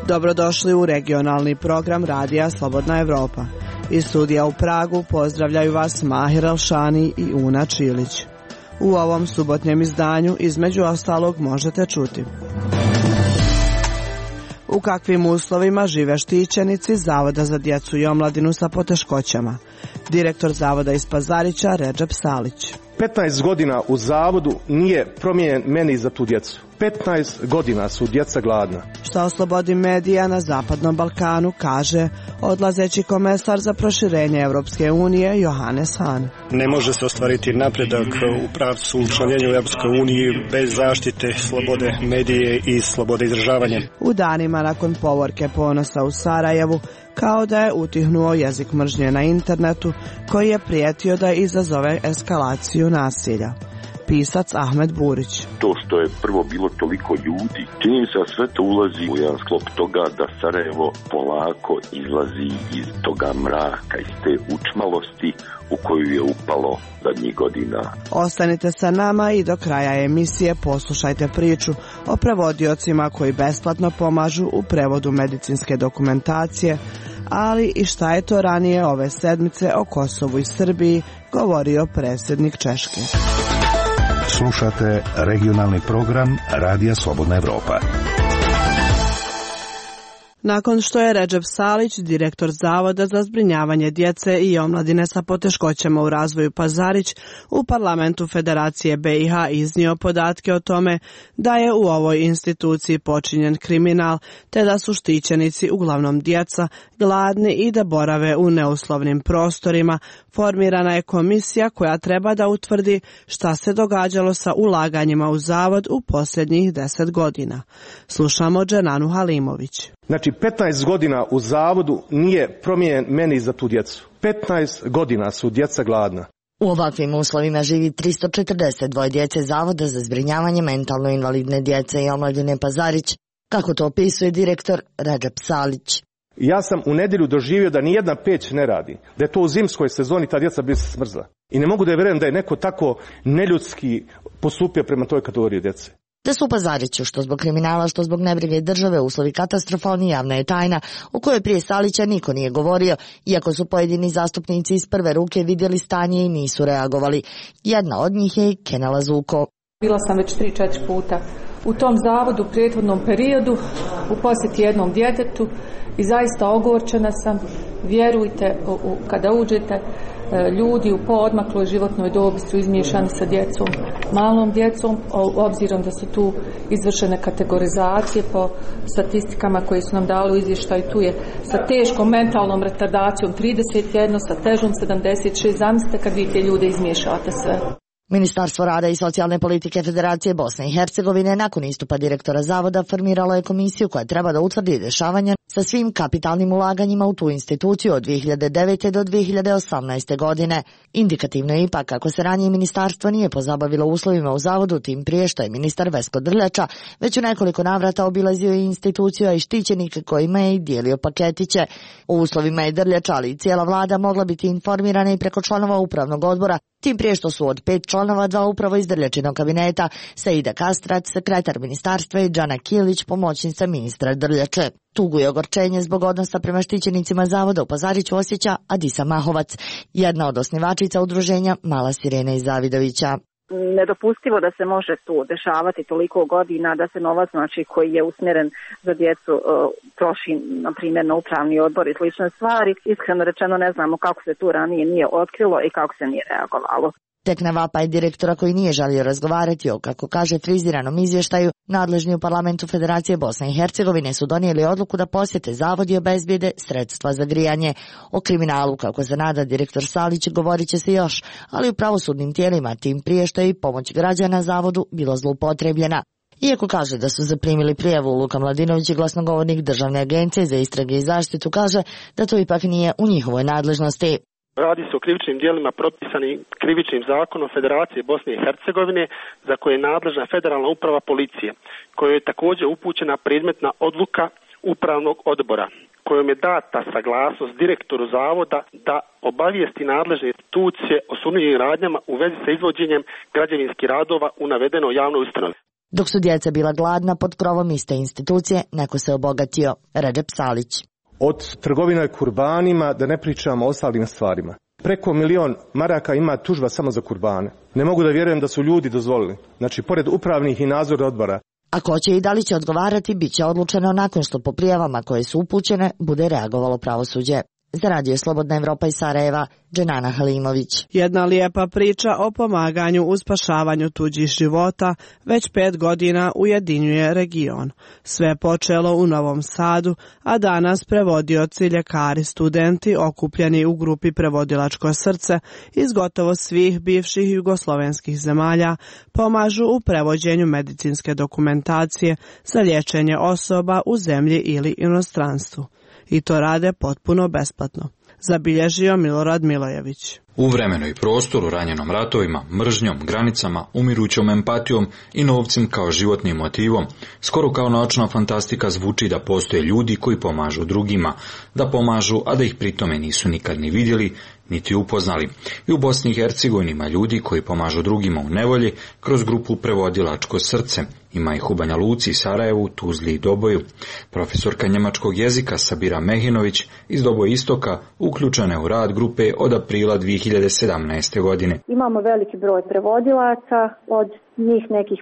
Dobrodošli u regionalni program Radija Slobodna Evropa. Iz studija u Pragu pozdravljaju vas Mahir Alšani i Una Čilić. U ovom subotnjem izdanju između ostalog možete čuti: u kakvim uslovima žive štićenici Zavoda za djecu i omladinu sa poteškoćama. Direktor Zavoda iz Pazarića Redžep Salić. 15 godina u zavodu nije promijenjen meni za tu djecu. 15 godina su djeca gladna. Šta o slobodi medija na Zapadnom Balkanu kaže odlazeći komesar za proširenje Europske unije Johannes Hahn. Ne može se ostvariti napredak u pravcu učlanjenja u Europskoj uniji bez zaštite slobode medije i slobode izražavanja. U danima nakon povorke Ponosa u Sarajevu, kao da je utihnuo jezik mržnje na internetu koji je prijetio da izazove eskalaciju nasilja. Pisac Ahmed Burić. To što je prvo bilo toliko ljudi, čini se sve to ulazi u jedan sklop toga da Sarajevo polako izlazi iz toga mraka, iz te učmalosti u koju je upalo zadnjih godina. Ostanite sa nama i do kraja emisije poslušajte priču o prevodiocima koji besplatno pomažu u prevodu medicinske dokumentacije, ali i šta je to ranije ove sedmice o Kosovu i Srbiji govorio predsjednik Češke. Slušate regionalni program Radija Slobodna Evropa. Nakon što je Redžep Salić, direktor Zavoda za zbrinjavanje djece i omladine sa poteškoćama u razvoju Pazarić, u parlamentu Federacije BiH iznio podatke o tome da je u ovoj instituciji počinjen kriminal, te da su štićenici, uglavnom djeca, gladni i da borave u neuslovnim prostorima, formirana je komisija koja treba da utvrdi šta se događalo sa ulaganjima u Zavod u posljednjih 10 godina. Slušamo Dženanu Halimović. Znači, 15 godina u zavodu nije promijenjen meni za tu djecu. 15 godina su djeca gladna. U ovakvim uslovima živi 342 djece Zavoda za zbrinjavanje mentalno invalidne djece i omladine Pazarić, kako to opisuje direktor Redžep Salić. Ja sam u nedjelju doživio da nijedna peć ne radi, da je to u zimskoj sezoni ta djeca bi se smrzla. I ne mogu da vjerujem da je neko tako neljudski postupio prema toj kategoriji djece. Da su u Pazariću, što zbog kriminala, što zbog nebrige države, uslovi katastrofalni, javna je tajna, u kojoj prije Salića niko nije govorio, iako su pojedini zastupnici iz prve ruke vidjeli stanje i nisu reagovali. Jedna od njih je Kenala Zuko. Bila sam već 3-4 puta u tom zavodu u prethodnom periodu, u posjeti jednom djetetu i zaista ogorčena sam. Vjerujte, kada uđete, ljudi u poodmakloj životnoj dobi su izmiješani sa djecom, malom djecom, obzirom da su tu izvršene kategorizacije po statistikama koje su nam dali u izvještaju. Tu je sa teškom mentalnom retardacijom 31, sa težom 76. Zamislite kad vi te ljude izmiješate sve. Ministarstvo rada i socijalne politike Federacije Bosne i Hercegovine nakon istupa direktora Zavoda formiralo je komisiju koja treba da utvrdi dešavanja sa svim kapitalnim ulaganjima u tu instituciju od 2009. do 2018. godine. Indikativno je ipak kako se ranije ministarstvo nije pozabavilo uslovima u Zavodu, tim prije što je ministar Vesko Drljača već u nekoliko navrata obilazio i instituciju, a i štićenike kojima je i dijelio paketiće. U uslovima je Drljača, ali i cijela vlada mogla biti informirana i preko članova upravnog odbora, tim prije što su od 5 članova 2 upravo iz Drljačinog kabineta, Saida Kastrac, sekretar ministarstva, i Džana Kilić, pomoćnica ministra Drljače. Tugu i ogorčenje zbog odnosa prema štićenicima Zavoda u Pazariću osjeća Adisa Mahovac, jedna od osnivačica udruženja Mala Sirena iz Zavidovića. Nedopustivo da se može tu dešavati toliko godina, da se novac, znači, koji je usmjeren za djecu troši, na primjer, na upravni odbor i slične stvari. Iskreno rečeno ne znamo kako se tu ranije nije otkrilo i kako se nije reagovalo. Tek na vapaj direktora koji nije želio razgovarati o, kako kaže, friziranom izvještaju, nadležni u parlamentu Federacije Bosne i Hercegovine su donijeli odluku da posjete Zavod i obezbijede sredstva za grijanje. O kriminalu, kako se nada direktor Salić, govorit će se još, ali u pravosudnim tijelima, tim prije što je i pomoć građana Zavodu bilo zloupotrebljena. Iako kaže da su zaprimili prijavu, Luka Mladinović, glasnogovornik Državne agencije za istrage i zaštitu, kaže da to ipak nije u njihovoj nadležnosti. Radi se o krivičnim djelima propisanim krivičnim zakonom Federacije Bosne i Hercegovine, za koje je nadležna Federalna uprava policije, kojoj je također upućena predmetna odluka upravnog odbora, kojom je data saglasnost direktoru Zavoda da obavijesti nadležne institucije o sumnjivim radnjama u vezi sa izvođenjem građevinskih radova u navedenoj javnoj ustanovi. Dok su djeca bila gladna pod krovom iste institucije, neko se obogatio. Redžep Salić. Od trgovina kurbanima, da ne pričamo o ostalim stvarima. Preko 1 milion maraka ima tužba samo za kurbane. Ne mogu da vjerujem da su ljudi dozvolili. Znači, pored upravnih i nadzornih odbora. A ko će i da li će odgovarati, bit će odlučeno nakon što po prijavama koje su upućene bude reagovalo pravosuđe. Za Radio Slobodna Evropa iz Sarajeva, Dženana Halimović. Jedna lijepa priča o pomaganju u spašavanju tuđih života već 5 godina ujedinjuje region. Sve je počelo u Novom Sadu, a danas prevodioci, ljekari, studenti okupljeni u grupi Prevodilačko srce iz gotovo svih bivših jugoslovenskih zemalja pomažu u prevođenju medicinske dokumentacije za liječenje osoba u zemlji ili inostranstvu. I to rade potpuno besplatno, zabilježio Milorad Milojević. U vremenu i prostoru ranjenom ratovima, mržnjom, granicama, umirućom empatijom i novcem kao životnim motivom, skoro kao naučna fantastika zvuči da postoje ljudi koji pomažu drugima, da pomažu, a da ih pritome nisu nikad ni vidjeli, niti upoznali. I u Bosni i Hercegovini ima ljudi koji pomažu drugima u nevolji kroz grupu Prevodilačko srce. Ima ih u Banja Luci, Sarajevu, Tuzli i Doboju. Profesorka njemačkog jezika Sabira Mehinović iz Doboje Istoka uključena je u rad grupe od aprila 2017. godine. Imamo veliki broj prevodilaca, od njih nekih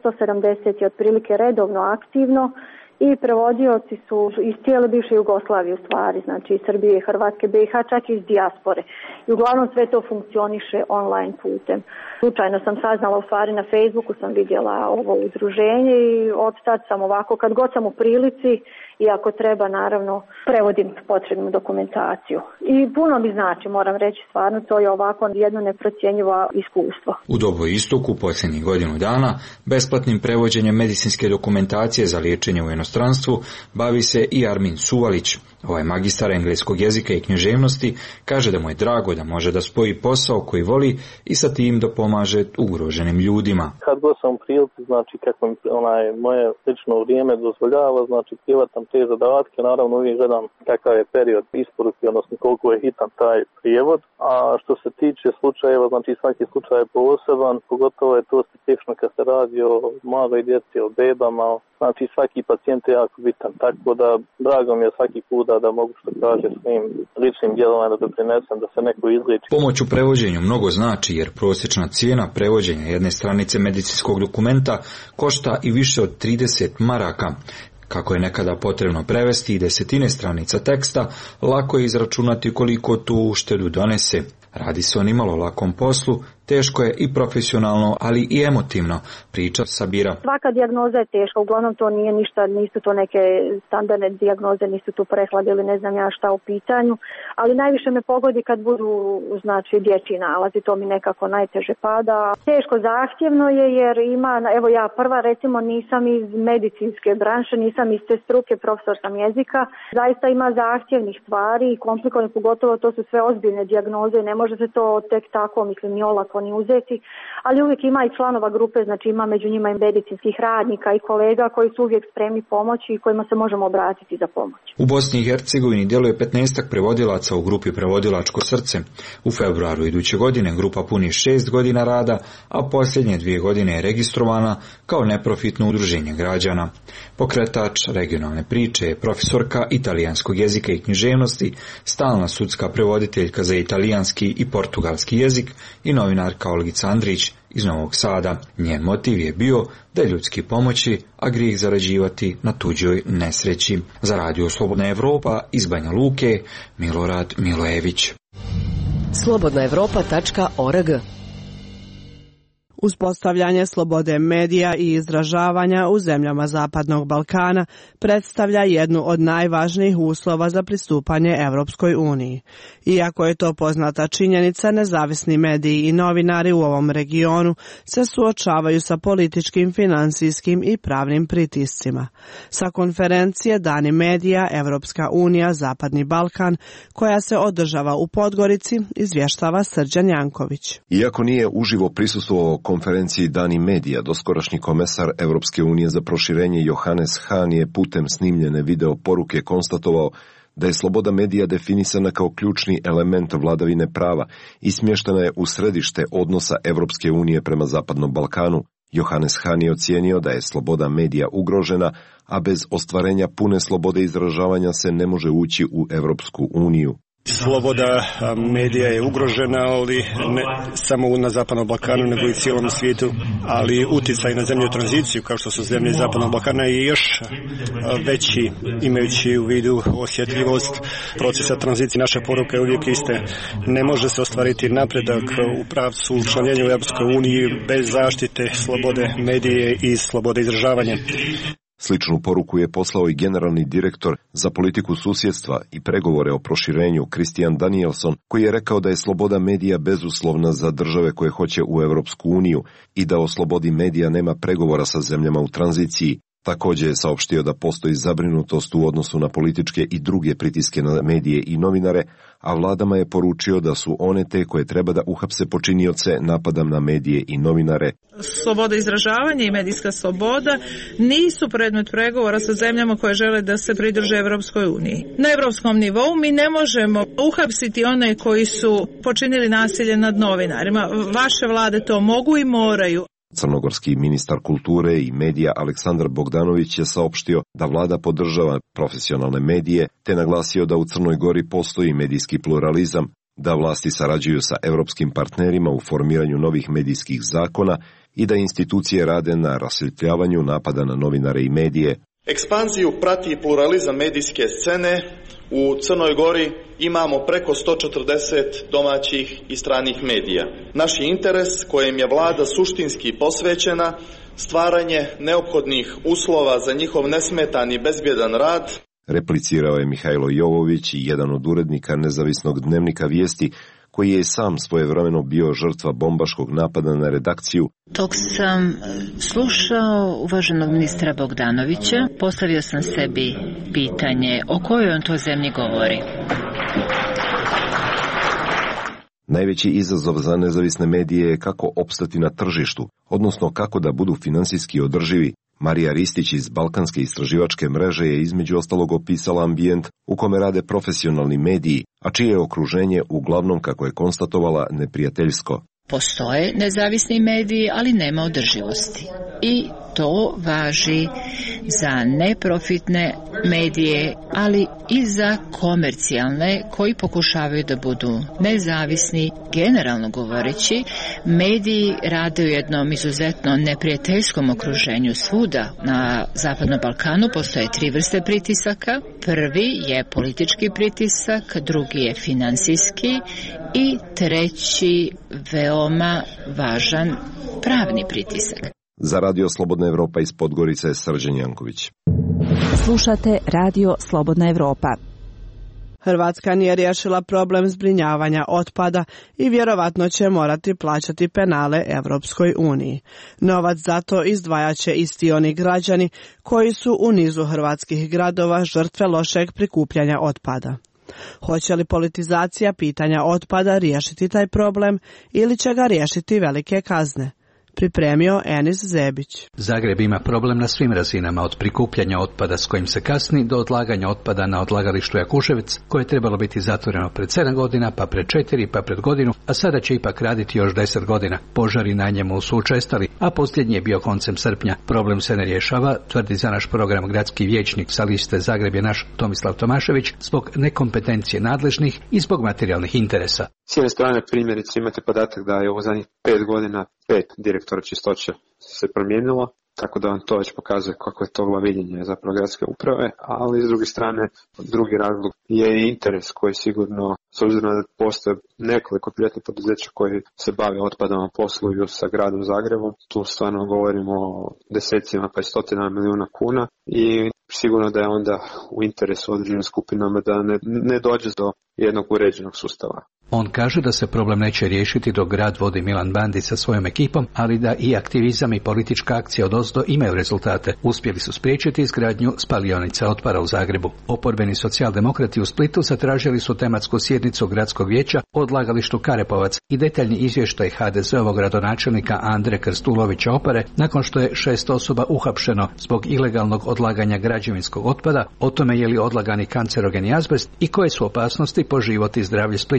570 je otprilike redovno aktivno. I prevodioci su iz cijele bivše Jugoslavije u stvari, znači iz Srbije, Hrvatske, BiH, čak i iz dijaspore. I uglavnom sve to funkcioniše online putem. Slučajno sam saznala, u stvari na Facebooku sam vidjela ovo udruženje i od tad sam ovako, kad god sam u prilici i ako treba, naravno, prevodim potrebnu dokumentaciju. I puno mi znači, moram reći, stvarno, to je ovako jedno neprocjenjivo iskustvo. U Doboju Istoku posljednjih godinu dana besplatnim prevođenjem medicinske dokumentacije za liječenje u inostranstvu bavi se i Armin Suvalić. Ovaj magistar engleskog jezika i književnosti kaže da mu je drago da može da spoji posao koji voli i sa tim da pomaže ugroženim ljudima. Kad god sam u prilici, znači kako mi moje lično vrijeme dozvoljava, znači privatam te zadatke, naravno uvijek gledam kakav je period isporuke, odnosno koliko je hitan taj prijevod. A što se tiče slučajeva, znači svaki slučaj je poseban, pogotovo je to specifično kad se radi o maloj djeci, o bebama, znači svaki pacijent je jako bitan, tako da drago mi je svaki put da mogu što kaže svojim ličnim djelovanjem da doprinesem da se neko izliči. Pomoć u prevođenju mnogo znači jer prosječna cijena prevođenja jedne stranice medicinskog dokumenta košta i više od 30 maraka. Kako je nekada potrebno prevesti i desetine stranica teksta, lako je izračunati koliko tu uštedu donese. Radi se o nimalo lakom poslu, teško je i profesionalno, ali i emotivno, priča Sabira. Svaka dijagnoza je teška, uglavnom to nije ništa, nisu to neke standardne dijagnoze, nisu tu prehlad ili ne znam ja šta u pitanju, ali najviše me pogodi kad budu, znači, dječji nalazi, to mi nekako najteže pada. Teško zahtjevno je jer ima, evo ja prva recimo nisam iz medicinske branše, nisam iz te struke, profesor sam jezika, zaista ima zahtjevnih stvari i komplikovane, pogotovo to su sve ozbiljne dijagnoze, ne može se to tek tako, mislim, ni olako ni uzeti, ali uvijek ima i članova grupe, znači ima među njima i medicinskih radnika i kolega koji su uvijek spremni pomoći i kojima se možemo obratiti za pomoć. U Bosni i Hercegovini djeluje 15 prevodilaca u grupi Prevodilačko srce. U februaru iduće godine grupa puni 6 godina rada, a posljednje 2 godine je registrovana kao neprofitno udruženje građana. Pokretač regionalne priče je profesorka italijanskog jezika i književnosti, stalna sudska prevoditeljka za italijanski i portugalski jezik i novinarka Olgica Andrić iz Novog Sada. Njen motiv je bio da ljudski pomoći, a grijeh zarađivati na tuđoj nesreći. Za Radio Slobodna Evropa iz Banja Luke, Milorad Milojević. slobodnaevropa.org. Uspostavljanje slobode medija i izražavanja u zemljama Zapadnog Balkana predstavlja jednu od najvažnijih uslova za pristupanje Evropskoj uniji. Iako je to poznata činjenica, nezavisni mediji i novinari u ovom regionu se suočavaju sa političkim, financijskim i pravnim pritiscima. Sa konferencije Dani medija Evropska unija Zapadni Balkan, koja se održava u Podgorici, izvještava Srđan Janković. Iako nije uživo prisustvovao konferenciji Dani medija, doskorašnji komesar Evropske unije za proširenje Johannes Hahn je putem snimljene video poruke konstatovao da je sloboda medija definisana kao ključni element vladavine prava i smještena je u središte odnosa Evropske unije prema Zapadnom Balkanu Johannes Hahn je ocijenio da je sloboda medija ugrožena, a bez ostvarenja pune slobode izražavanja se ne može ući u Europsku uniju. Sloboda medija je ugrožena, ali ne samo na Zapadnom Balkanu, nego i cijelom svijetu, ali utjecaj na zemlju tranziciju, kao što su zemlje Zapadnog Balkana, je još veći, imajući u vidu osjetljivost procesa tranzicije. Naša poruka je uvijek iste. Ne može se ostvariti napredak u pravcu učlanjenja u Europskoj uniji bez zaštite slobode medije i slobode izražavanja. Sličnu poruku je poslao i generalni direktor za politiku susjedstva i pregovore o proširenju Christian Danielson, koji je rekao da je sloboda medija bezuslovna za države koje hoće u Europsku uniju i da o slobodi medija nema pregovora sa zemljama u tranziciji. Također je saopštio da postoji zabrinutost u odnosu na političke i druge pritiske na medije i novinare, a vladama je poručio da su one te koje treba da uhapse počinioce napada na medije i novinare. Sloboda izražavanja i medijska sloboda nisu predmet pregovora sa zemljama koje žele da se pridruže Europskoj uniji. Na europskom nivou mi ne možemo uhapsiti one koji su počinili nasilje nad novinarima. Vaše vlade to mogu i moraju. Crnogorski ministar kulture i medija Aleksandar Bogdanović je saopštio da vlada podržava profesionalne medije, te naglasio da u Crnoj Gori postoji medijski pluralizam, da vlasti sarađuju sa europskim partnerima u formiranju novih medijskih zakona i da institucije rade na rasvjetljavanju napada na novinare i medije. Ekspanziju prati pluralizam medijske scene. U Crnoj Gori imamo preko 140 domaćih i stranih medija. Naš je interes, kojem je vlada suštinski posvećena, stvaranje neophodnih uslova za njihov nesmetan i bezbjedan rad. Replicirao je Mihajlo Jovović, jedan od urednika nezavisnog dnevnika Vijesti, koji je sam svojevremeno bio žrtva bombaškog napada na redakciju. Dok sam slušao uvaženog ministra Bogdanovića, postavio sam sebi pitanje o kojoj on to zemlji govori. Najveći izazov za nezavisne medije je kako opstati na tržištu, odnosno kako da budu finansijski održivi. Marija Ristić iz Balkanske istraživačke mreže je između ostalog opisala ambijent u kome rade profesionalni mediji, a čije je okruženje uglavnom, kako je konstatovala, neprijateljsko. Postoje nezavisni mediji, ali nema održivosti. I to važi za neprofitne medije, ali i za komercijalne koji pokušavaju da budu nezavisni. Generalno govoreći, mediji rade u jednom izuzetno neprijateljskom okruženju svuda. Na Zapadnom Balkanu postoje 3 vrste pritisaka. Prvi je politički pritisak, drugi je finansijski i treći veoma važan pravni pritisak. Za Radio Slobodna Evropa iz Podgorice, Srđan Janković. Slušate Radio Slobodna Evropa. Hrvatska nije riješila problem zbrinjavanja otpada i vjerovatno će morati plaćati penale Europskoj uniji. Novac za to izdvajat će isti oni građani koji su u nizu hrvatskih gradova žrtve lošeg prikupljanja otpada. Hoće li politizacija pitanja otpada riješiti taj problem ili će ga riješiti velike kazne? Pripremio Enis Zebić. Zagreb ima problem na svim razinama, od prikupljanja otpada s kojim se kasni do odlaganja otpada na odlagalištu Jakuševec, koje je trebalo biti zatvoreno pred 7 godina, pa pred 4, pa pred godinu, a sada će ipak raditi još 10 godina. Požari na njemu su učestali, a posljednji je bio koncem srpnja. Problem se ne rješava, tvrdi za naš program gradski vijećnik sa liste Zagreb je naš Tomislav Tomašević, zbog nekompetencije nadležnih i zbog materijalnih interesa. S jedne strane, primjerice, imate podatak da je u zadnjih 5 godina 5 direktora čistoće se promijenilo, tako da vam to već pokazuje kako je to glaviljenje zapravo gradske uprave, ali s druge strane, drugi razlog je interes koji sigurno, s obzirom da postoje nekoliko privatnih poduzeća koji se bave otpadom, posluju sa gradom Zagrebom, tu stvarno govorimo o desecima pa i stotinama milijuna kuna i sigurno da je onda u interesu određenim skupinama da ne dođe do jednog uređenog sustava. On kaže da se problem neće riješiti dok grad vodi Milan Bandić sa svojom ekipom, ali da i aktivizam i politička akcija odozdo imaju rezultate. Uspjeli su spriječiti izgradnju spalionice otpada u Zagrebu. Oporbeni socijaldemokrati u Splitu zatražili su tematsku sjednicu gradskog vijeća o odlagalištu Karepovac i detaljni izvještaj HDZ-ovog gradonačelnika Andre Krstulovića Opare nakon što je 6 osoba uhapšeno zbog ilegalnog odlaganja građevinskog otpada, o tome je li odlagani kancerogeni azbest i koje su opasnosti po život i zdravlje Splićana,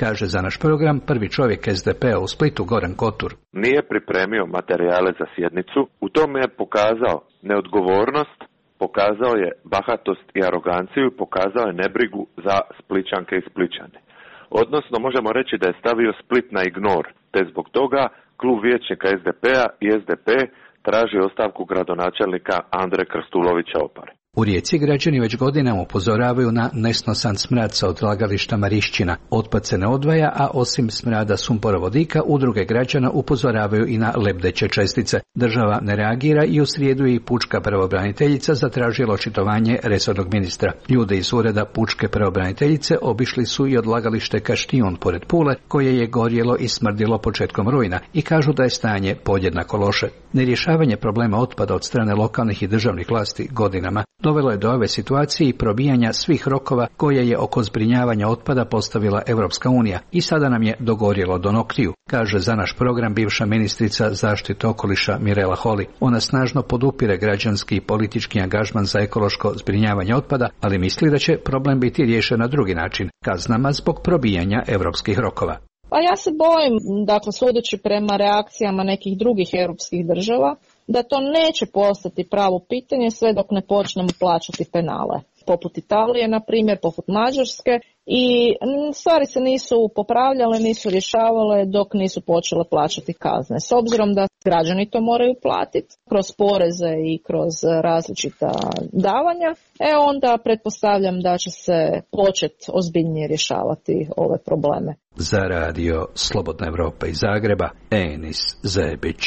kaže za naš program prvi čovjek SDP-a u Splitu Goran Kotur. Nije pripremio materijale za sjednicu, u tome je pokazao neodgovornost, pokazao je bahatost i aroganciju i pokazao je nebrigu za Splićanke i Splićane. Odnosno, možemo reći da je stavio Split na ignor, te zbog toga klub vijećnika SDP-a i SDP traži ostavku gradonačelnika Andre Krstulovića Opare. U Rijeci građani već godinama upozoravaju na nesnosan smrad sa odlagališta Marišćina. Otpad se ne odvaja, a osim smrada sumporovodika, udruge građana upozoravaju i na lebdeće čestice. Država ne reagira i u srijedu je i pučka pravobraniteljica zatražila očitovanje resornog ministra. Ljude iz ureda pučke pravobraniteljice obišli su i odlagalište Kaštijun pored Pule, koje je gorjelo i smrdilo početkom rujna i kažu da je stanje podjednako loše. Nerješavanje problema otpada od strane lokalnih i državnih vlasti godinama dovelo je do ove situacije i probijanja svih rokova koje je oko zbrinjavanja otpada postavila Europska unija i sada nam je dogorjelo do noktiju, kaže za naš program bivša ministrica zaštite okoliša Mirela Holy. Ona snažno podupire građanski i politički angažman za ekološko zbrinjavanje otpada, ali misli da će problem biti riješen na drugi način, kaznama zbog probijanja europskih rokova. Pa ja se bojim, dakle, sudeći prema reakcijama nekih drugih europskih država, da to neće postati pravo pitanje sve dok ne počnemo plaćati penale. Poput Italije, na primjer, poput Mađarske, i stvari se nisu popravljale, nisu rješavale dok nisu počele plaćati kazne. S obzirom da građani to moraju platiti kroz poreze i kroz različita davanja, onda pretpostavljam da će se početi ozbiljnije rješavati ove probleme. Za radio Slobodna Evropa iz Zagreba, Enis Zebić.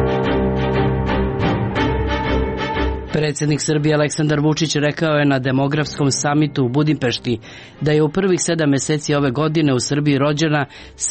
Predsjednik Srbije Aleksandar Vučić rekao je na demografskom samitu u Budimpešti da je u prvih 7 mjeseci ove godine u Srbiji rođena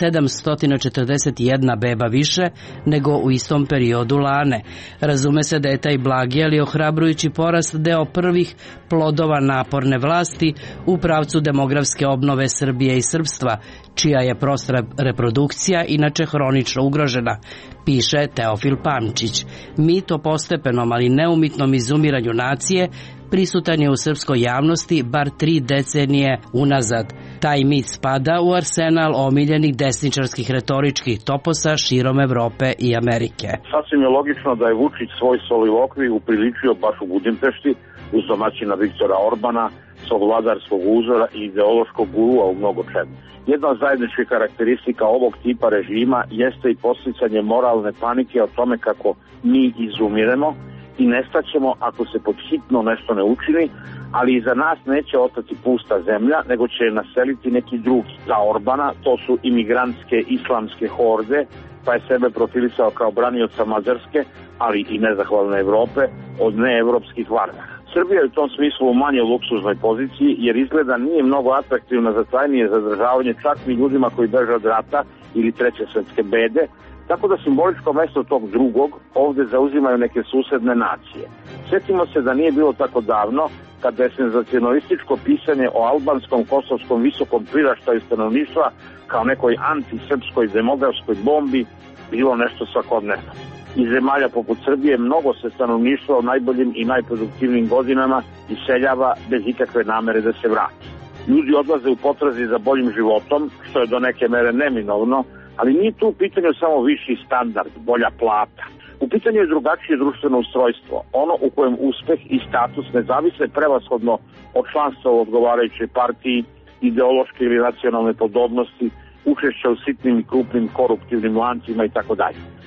741 beba više nego u istom periodu lane. Razume se da je taj blagi, ali ohrabrujući porast deo prvih plodova naporne vlasti u pravcu demografske obnove Srbije i srpstva, čija je prostra reprodukcija inače hronično ugrožena, piše Teofil Pančić. Mit o postepenom, ali neumitnom izumiranju nacije prisutan je u srpskoj javnosti bar 3 decenije unazad. Taj mit spada u arsenal omiljenih desničarskih retoričkih toposa širom Evrope i Amerike. Sasvim je logično da je Vučić svoj solilokvij upriličio baš u Budimpešti uz domaćina Viktora Orbana, svog vladarskog uzora i ideološkog gurua u mnogo čemu. Jedna od zajedničkih karakteristika ovog tipa režima jeste i podsticanje moralne panike o tome kako mi izumiremo i nestaćemo ako se pod hitno nešto ne učini, ali iza nas neće ostati pusta zemlja, nego će je naseliti neki drugi. Za Orbana to su imigrantske islamske horde, pa je sebe profilisao kao branioca Mađarske, ali i nezahvalne Evrope od neevropskih varvara. Srbija je u tom smislu u manje luksuznoj poziciji, jer izgleda nije mnogo atraktivna za trajnije zadržavanje čak ni ljudima koji beže od rata ili treće svjetske bede, tako da simboličko mesto tog drugog ovdje zauzimaju neke susedne nacije. Sjetimo se da nije bilo tako davno kada je senzacionalističko pisanje o albanskom kosovskom visokom priraštaju stanovništva kao nekoj antisrpskoj demografskoj bombi bilo nešto svakodnevno. Iz zemalja poput Srbije mnogo se stanovništva u najboljim i najproduktivnijim godinama iseljava bez ikakve namere da se vrati. Ljudi odlaze u potrazi za boljim životom, što je do neke mere neminovno, ali nije tu u pitanju samo viši standard, bolja plata. U pitanju je drugačije društveno ustrojstvo, ono u kojem uspeh i status ne zavise prevashodno od članstva u odgovarajućoj partiji, ideološke ili nacionalne podobnosti, učešća u sitnim i krupnim koruptivnim lancima itd.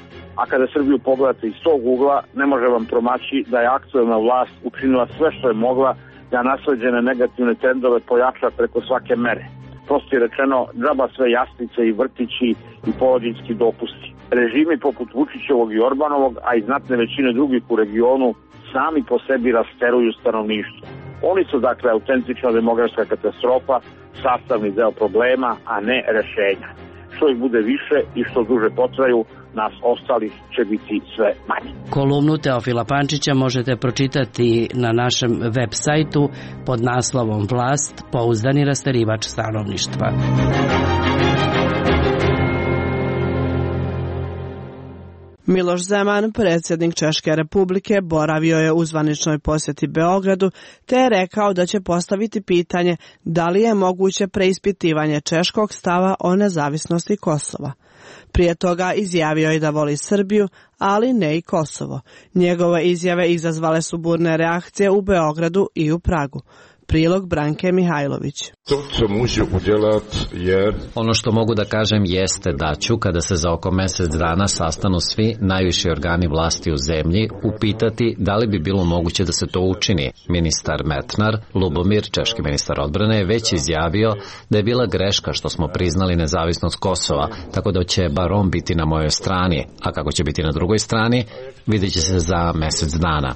A kada Srbiju pogledate iz tog ugla, ne može vam promaći da je aktuelna vlast učinila sve što je mogla da nasleđene negativne trendove pojača preko svake mere. Prosto je rečeno, džaba sve jaslice i vrtići i porodiljski dopusti. Režimi poput Vučićevog i Orbanovog, a i znatne većine drugih u regionu, sami po sebi rasteruju stanovništvo. Oni su dakle autentična demografska katastrofa, sastavni deo problema, a ne rešenja. Što ih bude više i što duže potraju, nas ostalih će biti sve manje. Kolumnu Teofila Pančića možete pročitati na našem web sajtu pod naslovom Vlast, pouzdani rasterivač stanovništva. Miloš Zeman, predsjednik Češke republike, boravio je u zvaničnoj posjeti Beogradu te je rekao da će postaviti pitanje da li je moguće preispitivanje češkog stava o nezavisnosti Kosova. Prije toga izjavio je da voli Srbiju, ali ne i Kosovo. Njegove izjave izazvale su burne reakcije u Beogradu i u Pragu. Prilog Branke Mihajlović. Ono što mogu da kažem jeste da ću, kada se za oko mjesec dana sastanu svi najviši organi vlasti u zemlji, upitati da li bi bilo moguće da se to učini. Ministar Metnar, Lubomir, češki ministar odbrane, je već izjavio da je bila greška što smo priznali nezavisnost Kosova, tako da će bar on biti na mojoj strani, a kako će biti na drugoj strani, vidjet će se za mjesec dana.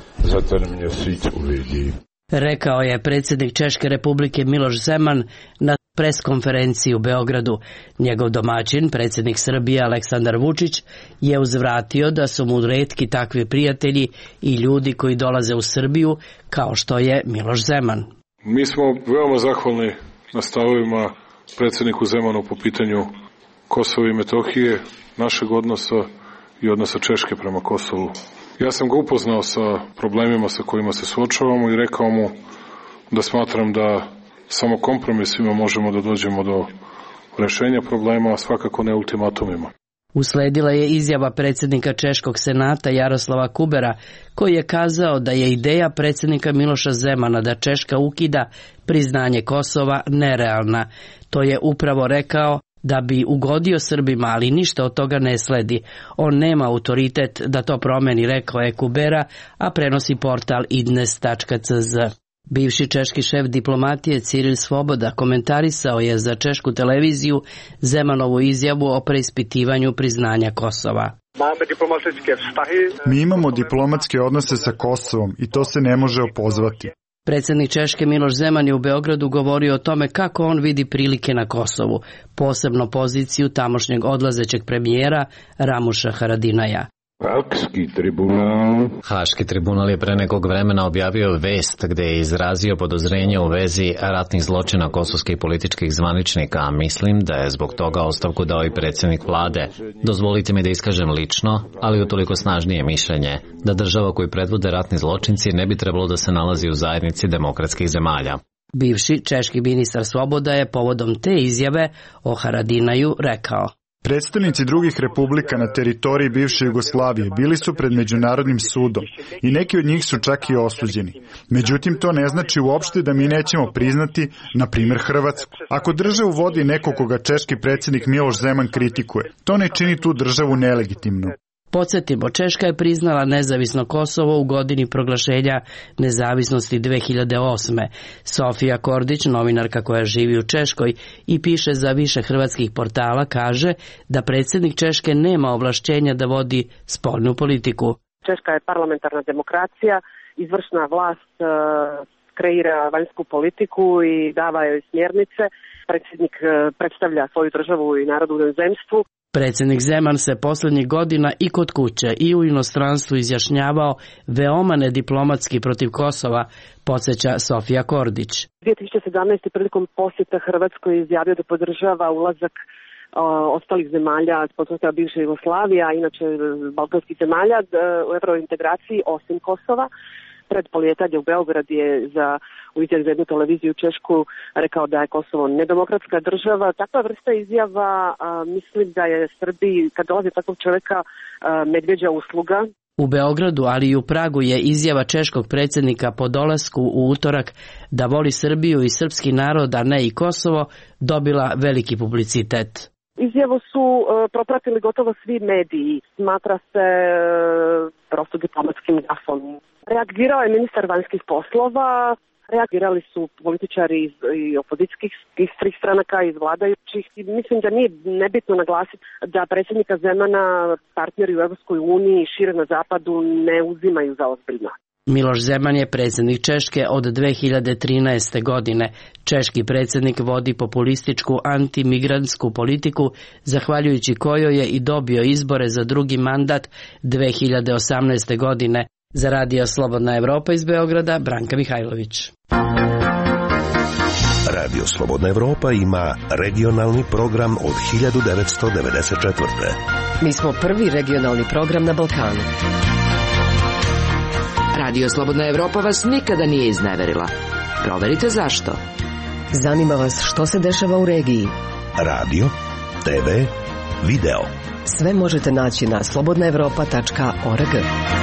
Rekao je predsjednik Češke republike Miloš Zeman na preskonferenciji u Beogradu. Njegov domaćin, predsjednik Srbije Aleksandar Vučić, je uzvratio da su mu retki takvi prijatelji i ljudi koji dolaze u Srbiju, kao što je Miloš Zeman. Mi smo veoma zahvalni na stavovima predsjedniku Zemanu po pitanju Kosova i Metohije, našeg odnosa i odnosa Češke prema Kosovu. Ja sam ga upoznao sa problemima sa kojima se suočavamo i rekao mu da smatram da samo kompromisima možemo da dođemo do rešenja problema, a svakako ne ultimatumima. Usledila je izjava predsjednika Češkog senata Jaroslava Kubera, koji je kazao da je ideja predsjednika Miloša Zemana da Češka ukida priznanje Kosova nerealna. To je upravo rekao da bi ugodio Srbima, ali ništa od toga ne sledi. On nema autoritet da to promeni, rekao je Kubera, a prenosi portal idnes.cz. Bivši češki šef diplomatije Ciril Svoboda komentarisao je za češku televiziju Zemanovu izjavu o preispitivanju priznanja Kosova. Mi imamo diplomatske odnose sa Kosovom i to se ne može opozvati. Predsjednik Češke Miloš Zeman je u Beogradu govorio o tome kako on vidi prilike na Kosovu, posebno poziciju tamošnjeg odlazećeg premijera Ramuša Haradinaja. Haški tribunal je pre nekog vremena objavio vest gde je izrazio podozrenje u vezi ratnih zločina kosovskih političkih zvaničnika, a mislim da je zbog toga ostavku dao i predsjednik vlade. Dozvolite mi da iskažem lično, ali utoliko snažnije mišljenje, da država koju predvode ratni zločinci ne bi trebalo da se nalazi u zajednici demokratskih zemalja. Bivši češki ministar Svoboda je povodom te izjave o Haradinaju rekao: Predstavnici drugih republika na teritoriji bivše Jugoslavije bili su pred Međunarodnim sudom i neki od njih su čak i osuđeni. Međutim, to ne znači uopšte da mi nećemo priznati, na primjer, Hrvatsku. Ako državu vodi neko koga češki predsjednik Miloš Zeman kritikuje, to ne čini tu državu nelegitimnu. Podsjetimo, Češka je priznala nezavisno Kosovo u godini proglašenja nezavisnosti 2008. Sofija Kordić, novinarka koja živi u Češkoj i piše za više hrvatskih portala, kaže da predsjednik Češke nema ovlašćenja da vodi spoljnu politiku. Češka je parlamentarna demokracija, izvršna vlast kreira vanjsku politiku i dava joj smjernice. Predsjednik predstavlja svoju državu i narod u inozemstvu. Predsjednik Zeman se posljednjih godina i kod kuće i u inostranstvu izjašnjavao veoma nediplomatski protiv Kosova, podsjeća Sofija Kordić. 2017. prilikom posjeta Hrvatskoj izjavio da podržava ulazak ostalih zemalja s područja bivše Jugoslavije, a inače balkanskih zemalja u eurointegraciji osim Kosova. Pred polijetanje u Beograd je u izjavi za jednu televiziju Češku rekao da je Kosovo nedemokratska država. Takva vrsta izjava mislim da je Srbiji, kad dolazi takvog čovjeka, medveđa usluga. U Beogradu, ali i u Pragu je izjava češkog predsjednika po dolasku u utorak da voli Srbiju i srpski narod, a ne i Kosovo, dobila veliki publicitet. Izjavu su propratili gotovo svi mediji. Smatra se prosto diplomatskim gafom. Reagirao je ministar vanjskih poslova, reagirali su političari iz opozicijskih svih stranaka, iz vladajućih. Mislim da nije nebitno naglasiti da predsjednika Zemana partneri u Evropskoj uniji i šire na zapadu ne uzimaju za ozbiljno. Miloš Zeman je predsjednik Češke od 2013. godine. Češki predsjednik vodi populističku antimigrantsku politiku, zahvaljujući kojoj je i dobio izbore za drugi mandat 2018. godine. Za Radio Slobodna Evropa iz Beograda, Branka Mihajlović. Radio Slobodna Evropa ima regionalni program od 1994. Mi smo prvi regionalni program na Balkanu. Radio Slobodna Evropa vas nikada nije izneverila. Proverite zašto. Zanima vas što se dešava u regiji. Radio, TV, video. Sve možete naći na slobodnaevropa.org.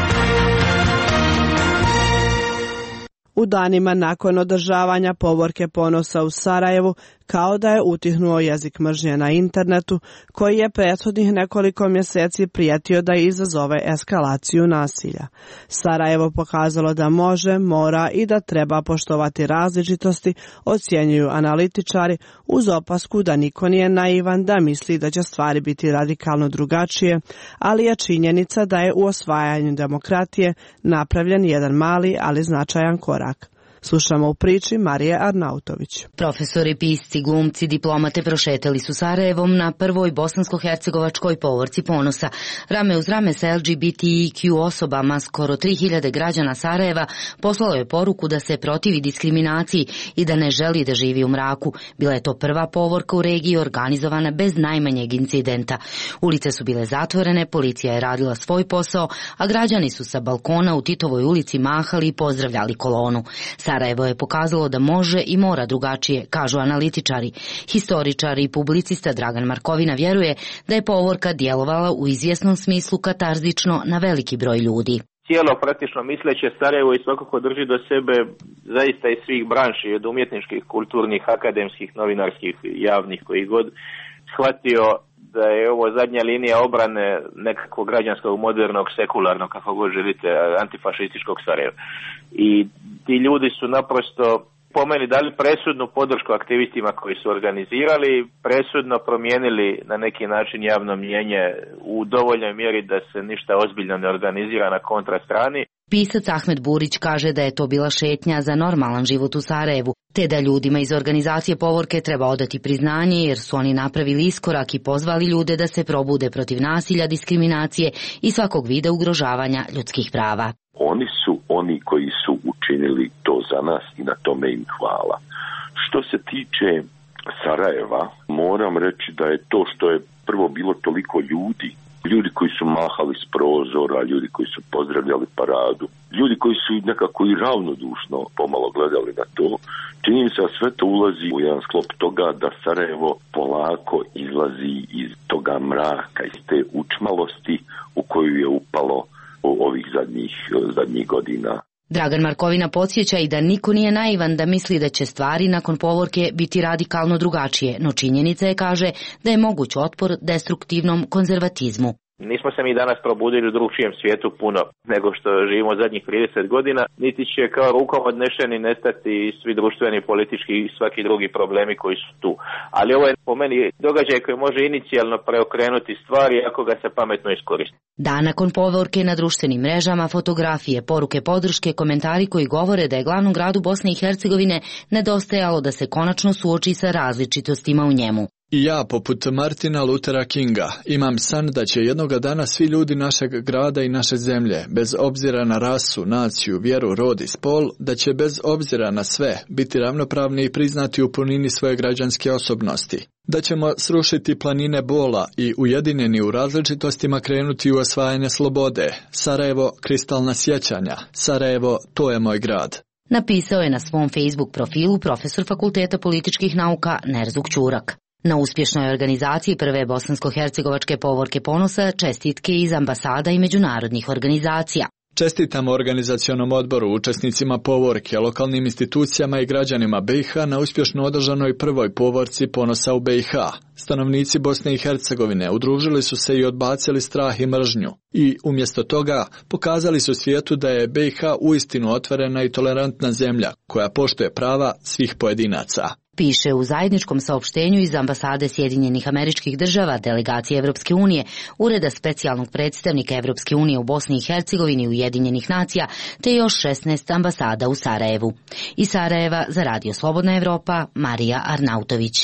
U danima nakon održavanja povorke ponosa u Sarajevu, kao da je utihnuo jezik mržnje na internetu, koji je prethodnih nekoliko mjeseci prijetio da izazove eskalaciju nasilja. Sarajevo pokazalo da može, mora i da treba poštovati različitosti, ocjenjuju analitičari, uz opasku da niko nije naivan da misli da će stvari biti radikalno drugačije, ali je činjenica da je u osvajanju demokratije napravljen jedan mali, ali značajan korak. Slušamo u priči Marije Arnautović. Profesori, pisci, glumci, diplomate prošetali su Sarajevom na prvoj bosansko-hercegovačkoj povorci ponosa. Rame uz rame sa LGBTIQ osobama, skoro 3000 građana Sarajeva poslalo je poruku da se protivi diskriminaciji i da ne želi da živi u mraku. Bila je to prva povorka u regiji organizovana bez najmanjeg incidenta. Ulice su bile zatvorene, policija je radila svoj posao, a građani su sa balkona u Titovoj ulici mahali i pozdravljali kolonu. Sarajevo je pokazalo da može i mora drugačije, kažu analitičari. Historičar i publicista Dragan Markovina vjeruje da je povorka djelovala u izvjesnom smislu katarzično na veliki broj ljudi. Cijelo praktično misleće Sarajevo i svakako drži do sebe zaista iz svih branši, od umjetničkih, kulturnih, akademskih, novinarskih, javnih, koji god shvatio da je ovo zadnja linija obrane nekakvog građanskog, modernog, sekularnog, kako god želite, antifašističkog Sarajeva. I ti ljudi su naprosto po meni dali presudnu podršku aktivistima koji su organizirali, presudno promijenili na neki način javno mnijenje u dovoljnoj mjeri da se ništa ozbiljno ne organizira na kontrastrani. Pisac Ahmed Burić kaže da je to bila šetnja za normalan život u Sarajevu, te da ljudima iz organizacije povorke treba odati priznanje jer su oni napravili iskorak i pozvali ljude da se probude protiv nasilja, diskriminacije i svakog vida ugrožavanja ljudskih prava. Oni su oni koji su učinili to za nas i na tome im hvala. Što se tiče Sarajeva, moram reći da je to što je prvo bilo toliko ljudi koji su mahali s prozora, ljudi koji su pozdravljali paradu, ljudi koji su nekako i ravnodušno pomalo gledali na to, čini mi se da sve to ulazi u jedan sklop toga da Sarajevo polako izlazi iz toga mraka, iz te učmalosti u koju je upalo ovih zadnjih godina. Dragan Markovina podsjeća i da niko nije naivan da misli da će stvari nakon povorke biti radikalno drugačije, no činjenica je, kaže, da je moguć otpor destruktivnom konzervatizmu. Nismo se mi danas probudili u drugčijem svijetu puno nego što živimo zadnjih 30 godina, niti će kao rukom odnešeni nestati svi društveni, politički i svaki drugi problemi koji su tu. Ali ovo je po meni događaj koji može inicijalno preokrenuti stvari ako ga se pametno iskoristi. Dan nakon povorke na društvenim mrežama, fotografije, poruke podrške, komentari koji govore da je glavnom gradu Bosne i Hercegovine nedostajalo da se konačno suoči sa različitostima u njemu. I ja, poput Martina Luthera Kinga, imam san da će jednoga dana svi ljudi našeg grada i naše zemlje, bez obzira na rasu, naciju, vjeru, rod i spol, da će bez obzira na sve biti ravnopravni i priznati u punini svoje građanske osobnosti. Da ćemo srušiti planine bola i ujedinjeni u različitostima krenuti u osvajanje slobode. Sarajevo, kristalna sjećanja. Sarajevo, to je moj grad. Napisao je na svom Facebook profilu profesor Fakulteta političkih nauka Nerzuk Ćurak. Na uspješnoj organizaciji prve bosansko-hercegovačke povorke ponosa čestitke iz ambasada i međunarodnih organizacija. Čestitamo organizacionom odboru, učesnicima povorke, lokalnim institucijama i građanima BiH na uspješno održanoj prvoj povorci ponosa u BiH. Stanovnici Bosne i Hercegovine udružili su se i odbacili strah i mržnju. I umjesto toga pokazali su svijetu da je BiH uistinu otvorena i tolerantna zemlja koja poštuje prava svih pojedinaca. Piše u zajedničkom saopštenju iz ambasade Sjedinjenih Američkih Država, delegacije Evropske unije, Ureda specijalnog predstavnika Evropske unije u Bosni i Hercegovini Ujedinjenih nacija, te još 16 ambasada u Sarajevu. Iz Sarajeva za Radio Slobodna Evropa, Marija Arnautović.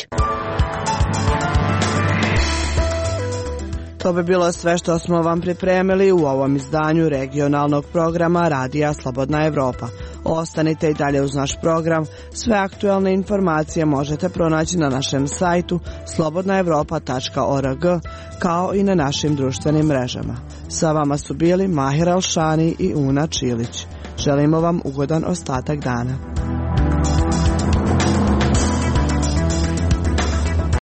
To bi bilo sve što smo vam pripremili u ovom izdanju regionalnog programa Radija Slobodna Evropa. Ostanite i dalje uz naš program. Sve aktualne informacije možete pronaći na našem sajtu slobodnaevropa.org kao i na našim društvenim mrežama. Sa vama su bili Mahir Alšani i Una Čilić. Želimo vam ugodan ostatak dana.